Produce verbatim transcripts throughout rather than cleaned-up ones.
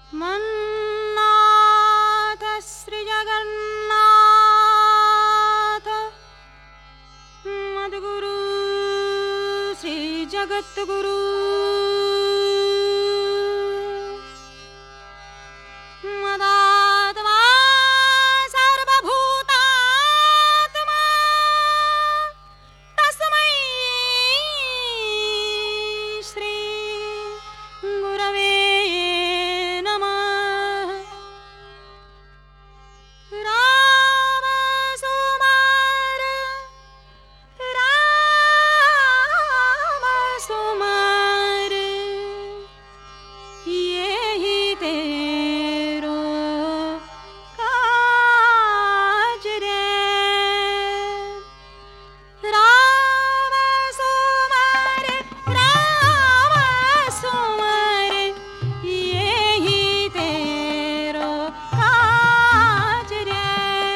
मन्नाथ श्री जगन्नाथ मद्गुरु श्री जगद्गुरु मदात्मा सर्वभूतात्मा तस्मै श्री गुरवे नमः। राम सुमार राम सुमार यही तेरो काज रे। राम सुमार राम सुमार यही तेरो काज रे।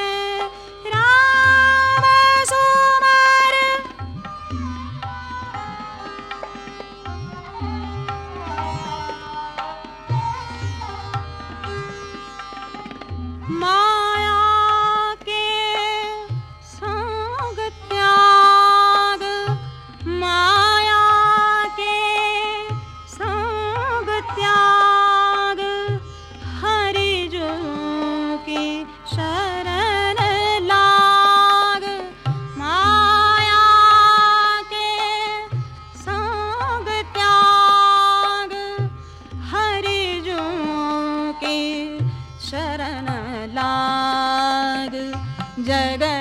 राम सुमार माया के संग त्याग माया के संग त्याग हरि जो की शरण लाग। माया के संग त्याग हरि जो की शरण लाग। जगत